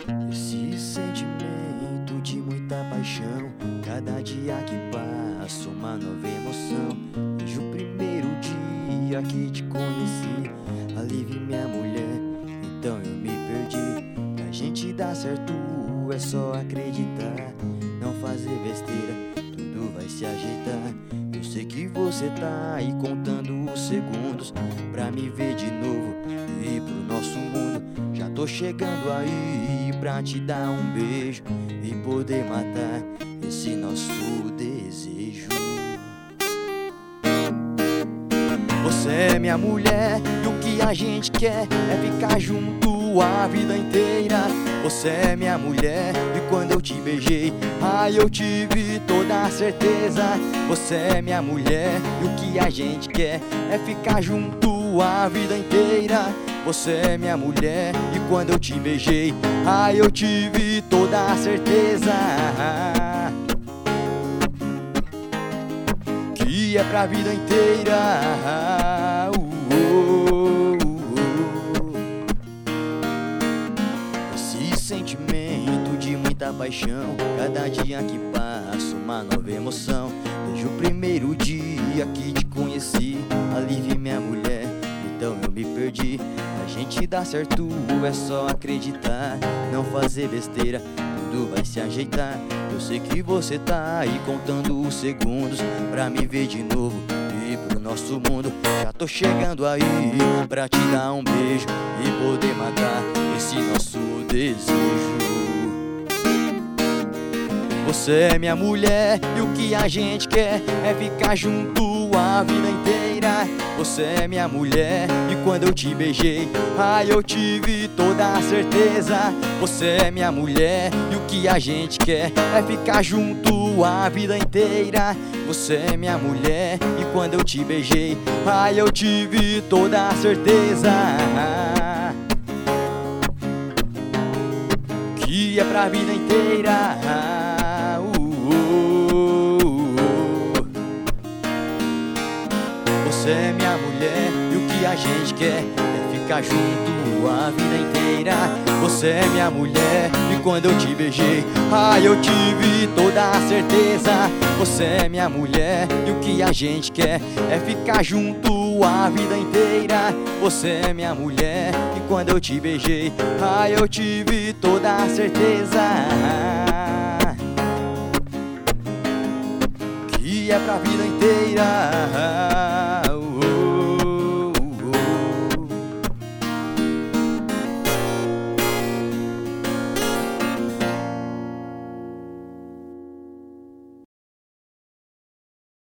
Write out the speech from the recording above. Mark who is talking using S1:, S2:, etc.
S1: Esse sentimento de muita paixão, cada dia que passa uma nova emoção. Desde o primeiro dia que te conheci, ali vi minha mulher, então eu me perdi. Pra gente dar certo é só acreditar, não fazer besteira, tudo vai se ajeitar. Eu sei que você tá aí contando os segundos pra me ver de novo e ir pro nosso mundo. Já tô chegando aí pra te dar um beijo e poder matar esse nosso desejo. Você é minha mulher e o que a gente quer é ficar junto a vida inteira. Você é minha mulher e quando eu te beijei, ai, eu tive toda a certeza. Você é minha mulher e o que a gente quer é ficar junto a vida inteira. Você é minha mulher e quando eu te beijei, ai, eu tive toda a certeza que é pra vida inteira. Esse sentimento de muita paixão, cada dia que passa uma nova emoção. Desde o primeiro dia que te conheci, ali vi minha mulher, então eu me perdi. A gente dá certo é só acreditar, não fazer besteira, tudo vai se ajeitar. Eu sei que você tá aí contando os segundos pra me ver de novo e ir pro nosso mundo. Já tô chegando aí pra te dar um beijo e poder matar esse nosso desejo. Você é minha mulher e o que a gente quer é ficar junto a vida inteira. Você é minha mulher e quando eu te beijei, ai, eu tive toda a certeza. Você é minha mulher e o que a gente quer é ficar junto a vida inteira. Você é minha mulher e quando eu te beijei, ai, eu tive toda a certeza que é pra vida inteira. Você é minha mulher e o que a gente quer é ficar junto a vida inteira. Você é minha mulher e quando eu te beijei, ai, eu tive toda a certeza. Você é minha mulher e o que a gente quer é ficar junto a vida inteira. Você é minha mulher e quando eu te beijei, ai, eu tive toda a certeza que é pra vida inteira.